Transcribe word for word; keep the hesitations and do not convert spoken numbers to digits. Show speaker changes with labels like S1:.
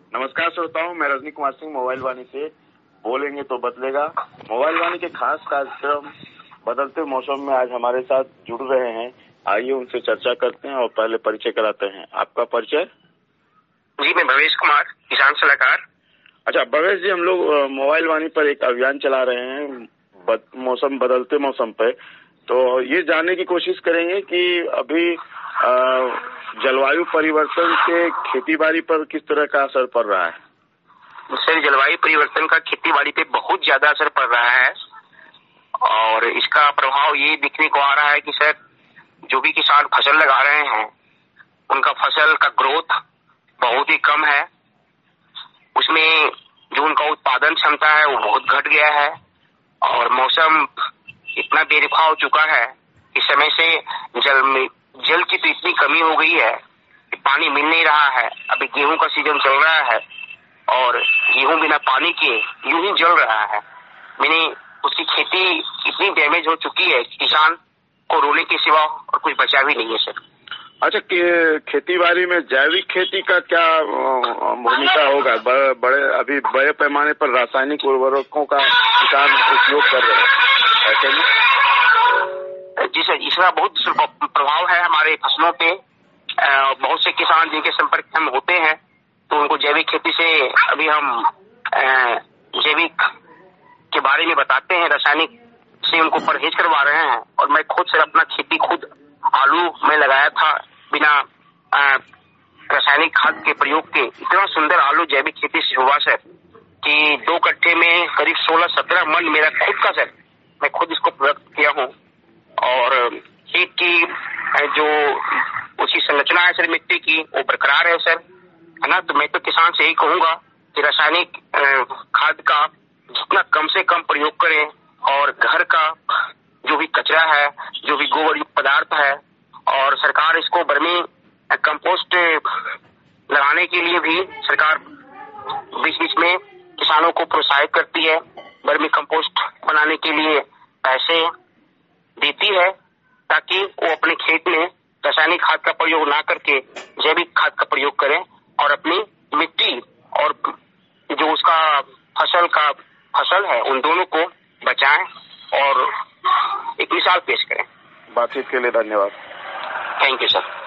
S1: नमस्कार श्रोताओं, मैं रजनी कुमार सिंह मोबाइल वाणी से। बोलेंगे तो बदलेगा मोबाइल वाणी के खास कार्यक्रम बदलते मौसम में आज हमारे साथ जुड़ रहे हैं। आइए उनसे चर्चा करते हैं और पहले परिचय कराते हैं। आपका परिचय?
S2: जी, मैं भवेश कुमार, किसान सलाहकार।
S1: अच्छा भवेश जी, हम लोग मोबाइल वाणी पर एक अभियान चला रहे हैं बद, मौसम बदलते मौसम पे, तो ये जानने की कोशिश करेंगे कि अभी जलवायु परिवर्तन से खेतीबाड़ी पर किस तरह का असर पड़ रहा है।
S2: सर, जलवायु परिवर्तन का खेतीबाड़ी पे बहुत ज्यादा असर पड़ रहा है और इसका प्रभाव ये दिखने को आ रहा है कि सर जो भी किसान फसल लगा रहे हैं उनका फसल का ग्रोथ बहुत ही कम है। उसमें जो उनका उत्पादन क्षमता है वो बहुत घट गया है और मौसम इतना बेरुखा हो चुका है कि समय से जल में जल की तो इतनी कमी हो गई है कि पानी मिल नहीं रहा है। अभी गेहूं का सीजन चल रहा है और गेहूं बिना पानी के यूं ही जल रहा है। मैंने उसकी खेती इतनी डैमेज हो चुकी है कि किसान को रोने के सिवा और कुछ बचा भी नहीं है सर।
S1: अच्छा, खेती बाड़ी में जैविक खेती का क्या भूमिका होगा? बड़े अभी बड़े पैमाने पर रासायनिक उर्वरकों का किसान उपयोग कर रहे हैं, ऐसे में?
S2: जी सर, इसका बहुत प्रभाव है हमारे फसलों पे। बहुत से किसान जिनके संपर्क में हम होते हैं तो उनको जैविक खेती से अभी हम जैविक के बारे में बताते हैं, रासायनिक से उनको परहेज करवा रहे हैं। और मैं खुद से अपना खेती खुद आलू में लगाया था बिना रासायनिक खाद के प्रयोग के। इतना सुंदर आलू जैविक खेती से हुआ सर कि दो कट्ठे में करीब सोलह सत्रह मन मेरा खुद का सर, मैं खुद इसको प्रयोग किया हूँ। और खेत की जो उसकी संरचना है सर मिट्टी की, वो बरकरार है सर, है ना। तो मैं तो किसान से यही कहूंगा कि रासायनिक खाद का जितना कम से कम प्रयोग करें और घर का जो भी कचरा है, जो भी गोबर युक्त पदार्थ है, और सरकार इसको वर्मी कंपोस्ट लगाने के लिए भी सरकार बीच बीच में किसानों को प्रोत्साहित करती है। वर्मी कंपोस्ट बनाने के लिए पैसे देती है ताकि वो अपने खेत में रासायनिक खाद का प्रयोग ना करके जैविक खाद का प्रयोग करें और अपनी मिट्टी और जो उसका फसल का फसल है उन दोनों को बचाएं और एक मिसाल पेश करें।
S1: बातचीत के लिए धन्यवाद।
S2: Thank you sir.